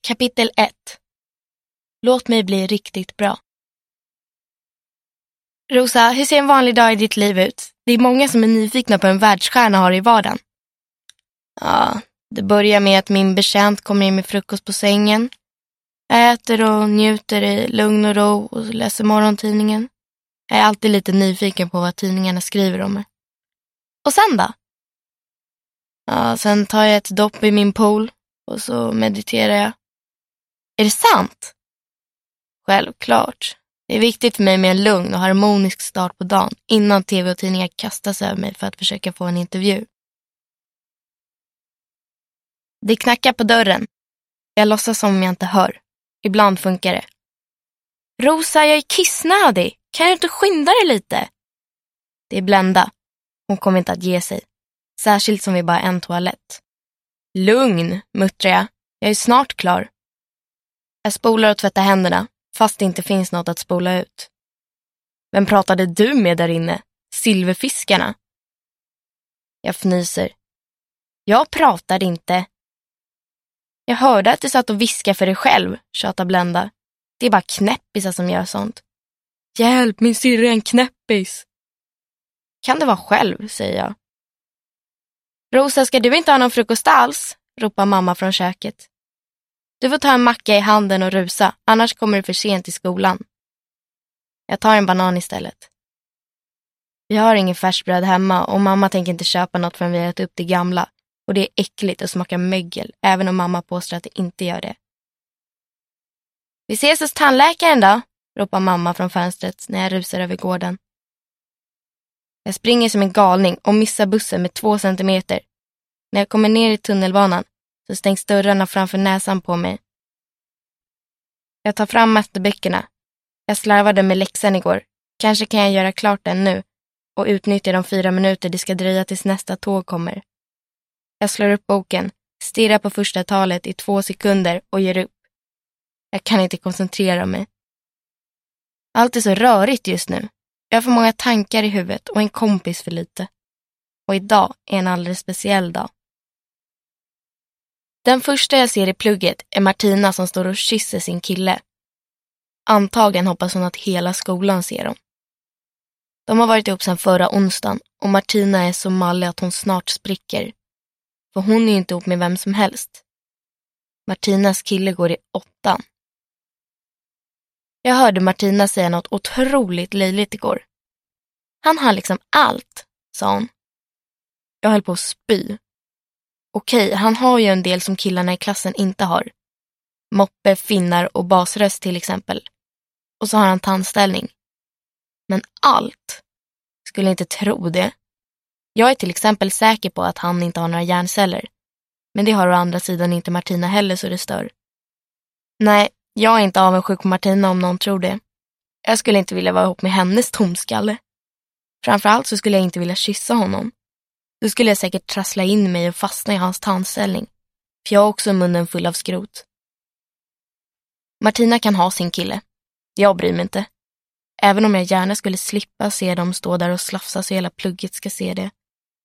Kapitel 1. Låt mig bli riktigt bra. Rosa, hur ser en vanlig dag i ditt liv ut? Det är många som är nyfikna på en världsstjärna har i vardagen. Ja, det börjar med att min betjänt kommer in med frukost på sängen. Jag äter och njuter i lugn och ro och läser morgontidningen. Jag är alltid lite nyfiken på vad tidningarna skriver om mig. Och sen då? Ja, sen tar jag ett dopp i min pool och så mediterar jag. Är det sant? Självklart. Det är viktigt för mig med en lugn och harmonisk start på dagen innan tv och tidningar kastas över mig för att försöka få en intervju. Det knackar på dörren. Jag låtsas som om jag inte hör. Ibland funkar det. Rosa, jag är kissnödig. Kan du inte skynda dig lite? Det är Blenda. Hon kommer inte att ge sig. Särskilt som vi bara har en toalett. Lugn, muttrar jag. Jag är snart klar. Jag spolar och tvättar händerna, fast det inte finns något att spola ut. Vem pratade du med där inne? Silverfiskarna? Jag fnyser. Jag pratade inte. Jag hörde att du satt och viskade för dig själv, tjatar Blenda. Det är bara knäppisar som gör sånt. Hjälp, min syrra är en knäppis. Kan det vara själv, säger jag. Rosa, ska du inte ha någon frukost alls? Ropar mamma från köket. Du får ta en macka i handen och rusa, annars kommer du för sent till skolan. Jag tar en banan istället. Vi har ingen färsbröd hemma och mamma tänker inte köpa något förrän vi har ätit upp det gamla. Och det är äckligt och smakar mögel, även om mamma påstår att det inte gör det. Vi ses hos tandläkaren då, ropar mamma från fönstret när jag rusar över gården. Jag springer som en galning och missar bussen med 2 centimeter. När jag kommer ner i tunnelbanan så stängs dörrarna framför näsan på mig. Jag tar fram matteböckerna. Jag slarvade med läxan igår. Kanske kan jag göra klart den nu och utnyttja de 4 minuter det ska dröja tills nästa tåg kommer. Jag slår upp boken, stirrar på första talet i 2 sekunder och ger upp. Jag kan inte koncentrera mig. Allt är så rörigt just nu. Jag har för många tankar i huvudet och en kompis för lite. Och idag är en alldeles speciell dag. Den första jag ser i plugget är Martina som står och kysser sin kille. Antagligen hoppas hon att hela skolan ser dem. De har varit ihop sedan förra onsdagen och Martina är så mallig att hon snart spricker. För hon är ju inte ihop med vem som helst. Martinas kille går i 8. Jag hörde Martina säga något otroligt löjligt igår. Han har liksom allt, sa hon. Jag höll på att spy. Okej, han har ju en del som killarna i klassen inte har. Moppe, finnar och basröst till exempel. Och så har han tandställning. Men allt? Skulle inte tro det. Jag är till exempel säker på att han inte har några hjärnceller. Men det har å andra sidan inte Martina heller så det stör. Nej, jag är inte avundsjuk på Martina om någon tror det. Jag skulle inte vilja vara ihop med hennes tomskalle. Framförallt så skulle jag inte vilja kyssa honom. Då skulle jag säkert trassla in mig och fastna i hans tandställning. För jag har också munnen full av skrot. Martina kan ha sin kille. Jag bryr mig inte. Även om jag gärna skulle slippa se dem stå där och slafsa så hela plugget ska se det.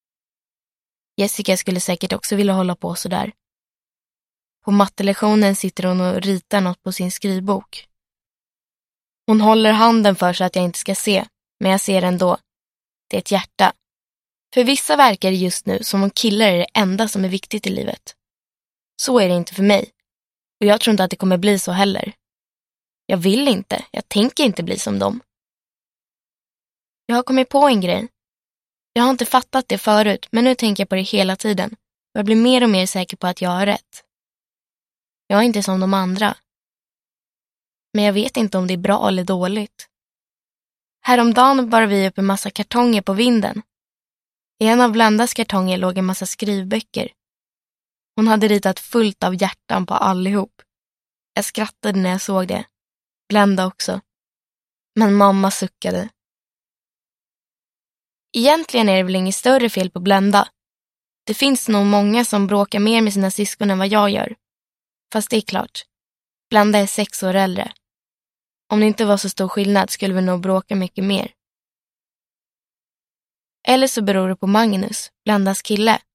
Jessica skulle säkert också vilja hålla på så där. På mattelektionen sitter hon och ritar något på sin skrivbok. Hon håller handen för så att jag inte ska se, men jag ser ändå. Det är ett hjärta. För vissa verkar det just nu som om killar är det enda som är viktigt i livet. Så är det inte för mig. Och jag tror inte att det kommer bli så heller. Jag vill inte, jag tänker inte bli som dem. Jag har kommit på en grej. Jag har inte fattat det förut, men nu tänker jag på det hela tiden. Och jag blir mer och mer säker på att jag har rätt. Jag är inte som de andra. Men jag vet inte om det är bra eller dåligt. Häromdagen bar vi upp en massa kartonger på vinden. I en av Blendas kartonger låg en massa skrivböcker. Hon hade ritat fullt av hjärtan på allihop. Jag skrattade när jag såg det. Blenda också. Men mamma suckade. Egentligen är det väl inget större fel på Blenda. Det finns nog många som bråkar mer med sina syskon än vad jag gör. Fast det är klart. Blenda är 6 år äldre. Om det inte var så stor skillnad skulle vi nog bråka mycket mer. Eller så beror det på Magnus, Blendas kille.